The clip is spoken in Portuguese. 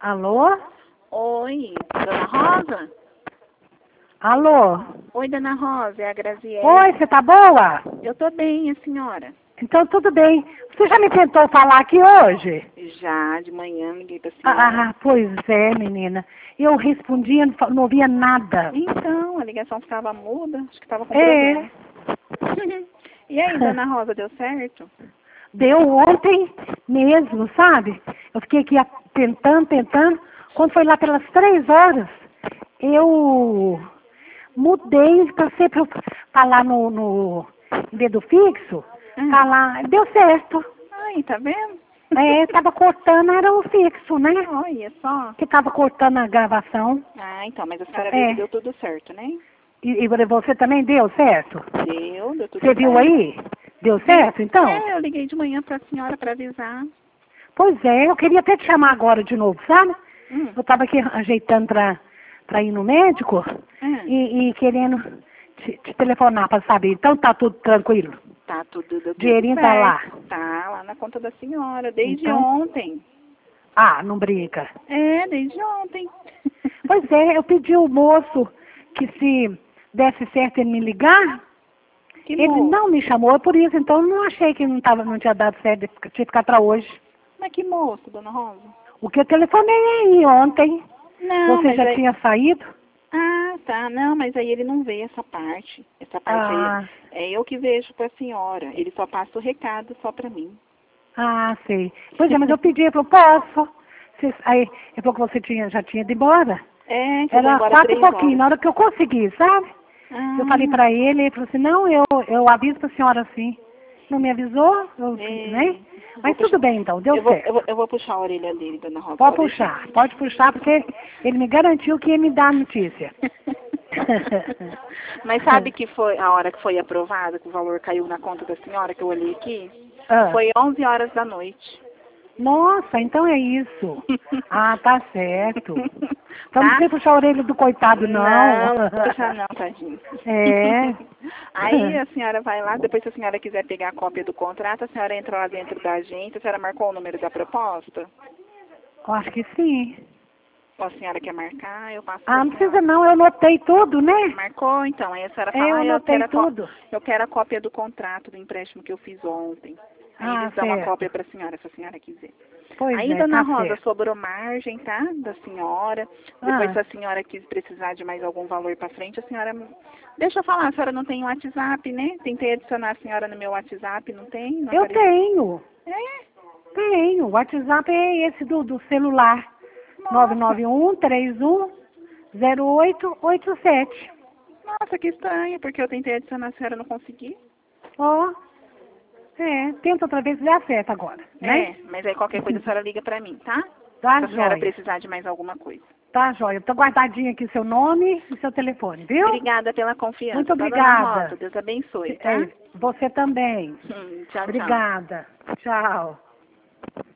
Alô? Oi, Dona Rosa? Alô? Oi, Dona Rosa, é a Graziele. Oi, você tá boa? Eu tô bem, a senhora? Então tudo bem. Você já me tentou falar aqui hoje? Já, de manhã, liguei pra senhora. Ah, pois é, menina. Eu respondia, não ouvia nada. Então, a ligação ficava muda, acho que tava com É, problema. E aí, Dona Rosa, deu certo? deu ontem mesmo, sabe? Eu fiquei aqui tentando. Quando foi lá pelas 3 horas, eu mudei para ser pra lá no dedo fixo, tá lá, deu certo. Aí, tá vendo? É, tava cortando, era o fixo, né? Olha só. Que tava cortando a gravação. Ah, então, mas a senhora viu que É. deu tudo certo, né? E você também deu certo? Deu tudo Você certo. viu aí? Deu certo, então? É, eu liguei de manhã pra senhora pra avisar. Pois é, eu queria até te chamar agora de novo, sabe? Hum. Eu tava aqui ajeitando pra ir no médico e querendo te telefonar pra saber. Então tá tudo tranquilo? Tá tudo, deu tudo Dinheirinho certo. tá lá? Tá lá na conta da senhora, desde Então? ontem. Ah, não brinca. É, desde ontem. Pois é, eu pedi ao moço que se desse certo ele me ligar. Que Ele moço? não me chamou, por isso, então eu não achei que não tinha dado certo, tinha que ficar pra hoje. Mas que moço, Dona Rosa? O que eu telefonei aí ontem. Não, Você mas já aí... tinha saído? Ah, tá. Não, mas aí ele não vê essa parte. Essa parte Ah, aí é eu que vejo pra senhora. Ele só passa o recado só pra mim. ah, sei. Pois é, mas eu pedi, ele falou, posso. Aí, ele falou que você já tinha ido embora. É, que eu vou Era embora 4 e 3 pouquinho, horas. na hora que eu consegui, sabe? Ah, Eu falei pra ele falou assim, não, eu aviso pra senhora assim. Não me avisou, né? Mas tudo bem então, deu certo. eu vou puxar a orelha dele, Dona Rosa. Pode puxar, porque ele me garantiu que ia me dar a notícia. Mas sabe que foi a hora que foi aprovado, que o valor caiu na conta da senhora, que eu olhei aqui? Ah. Foi 11 horas da noite. Nossa, então é isso. Ah, tá certo. Então não Tá? precisa puxar a orelha do coitado, não. Não, não vou puxar não, tadinho. É. Aí a senhora vai lá, depois se a senhora quiser pegar a cópia do contrato, a senhora entra lá dentro da agência, a senhora marcou o número da proposta? Eu acho que sim. Ou a senhora quer marcar, eu passo Ah, pra não senhora. precisa não, eu anotei tudo, né? Marcou, então. Aí a senhora É, fala, eu eu anotei quero tudo. eu quero a cópia do contrato do empréstimo que eu fiz ontem. Aí Ah, eles dão a certo. cópia pra senhora, se a senhora quiser. Pois Aí, é, Dona tá Rosa, certo. sobrou margem, tá? Da senhora. Depois, se a senhora quis precisar de mais algum valor pra frente, a senhora... Deixa eu falar, a senhora não tem WhatsApp, né? Tentei adicionar a senhora no meu WhatsApp, não tem? Não Eu apareceu. tenho. É? Tenho. O WhatsApp é esse do celular. Nossa. 991-31-0887. Nossa, que estranho, porque eu tentei adicionar a senhora e não consegui. Ó. Tenta outra vez e dá certo agora, né? É, mas aí qualquer coisa a senhora liga pra mim, tá? Tá Se a senhora jóia. precisar de mais alguma coisa. Tá jóia. Tô guardadinho aqui seu nome e seu telefone, viu? Obrigada pela confiança. Muito Tá, Dona obrigada. Rosa? Deus abençoe, tá? Você também. Tchau, tchau. Obrigada. Tchau.